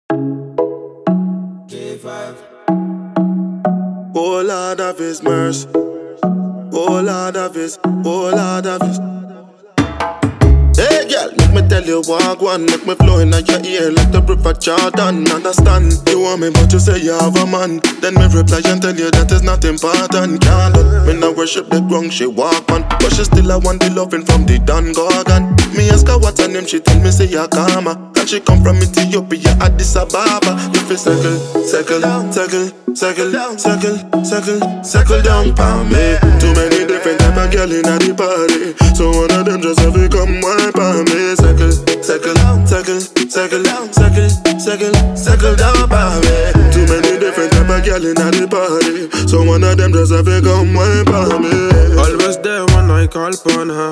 J5. Oh Lord of His mercy. Oh Lord of His, oh Lord of His. Hey girl, make me tell you walk one, make me flow in your ear like the river Jordan. Understand, you want me but you say you have a man. Then me reply and tell you that is not important. Can't do, me not worship the ground she walk on, but she still I want the loving from the Don Gorgon. Me ask her what's her name, she tell me say Yakama. And she come from Ethiopia, Addis Ababa. If you circle, circle, circle, circle, circle, circle, circle down for me. Too many different type of girl in the party, so one of them just have to come wine for me. Circle, circle, circle, circle, circle, circle, circle down for me. Too many different type of girl in the party, so one of them just have to come wine for me. Always there when I call upon her.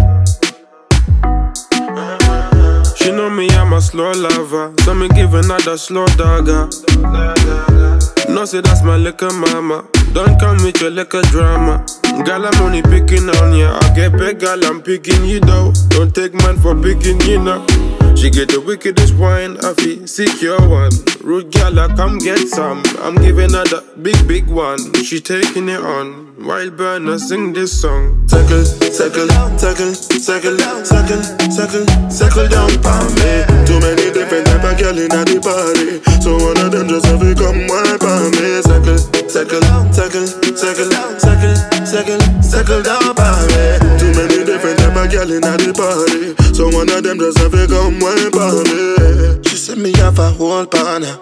She know me, I'm a slow lover, so me give another slow dagger. No say that's my liquor mama, don't come with your liquor drama. Girl, I'm only picking on ya, I get big, girl, I'm picking you though. Don't take man for picking you now. She get the wickedest wine, I feel secure one. Rude girl, I come get some, I'm giving her the big one. She taking it on, while burner sing this song. Circle, circle, circle, circle, circle, circle, circle down for me. Too many different type of girl in the party, so one of them just have to come wine for me. Circle, circle, circle, circle, circle, circle, circle down for me. Too many different type of girl in the party, so one of them just have to come wine for me. She said me have a whole partner,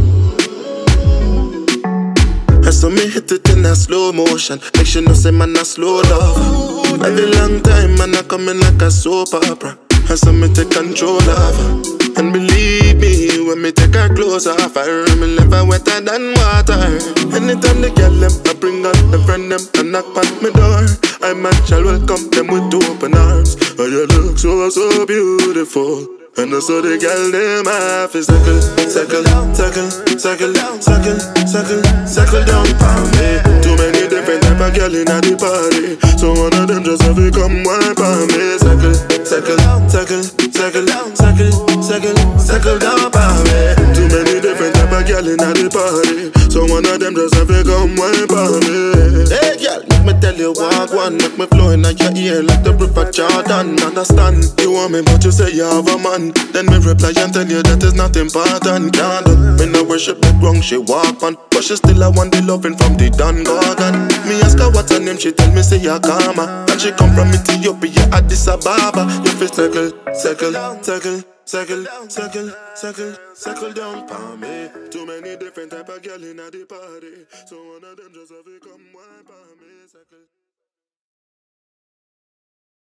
and so me hit it in a slow motion. Make sure no say man a slow love. Every long time man a coming like a soap opera, and so me take control of her. And believe me, when me take her clothes off her, me left her wetter than water. Anytime the girl them, I bring out the friend them and knock on my door, I man shall welcome them with open arms. Oh, you look so, so beautiful, and so the girl them have to circle, circle, circle, circle, circle, circle, circle down for me. Too many different type of girl in the party, so one of them just have to come wine for me. Circle, circle, circle, circle, circle, circle, circle down for me. Too many different type of girl in the party, so one of them just have to come wine for me. Hey girl, make me tell you walk one, make me flow in your ear like the river Jordan. Understand, you want me but you say you have a man. Then me reply and tell you that is not important. Can't do, me no worship the ground she walk on, but she still I want the loving from the Don Gorgon. Me ask her what's her name, she tell me say Yakama. And she come from Ethiopia, Addis Ababa. You feel circle, circle, circle, circle, circle, circle, circle down for me. Too many different type of girl in the party, so one of them just have to come wine for me. Circle.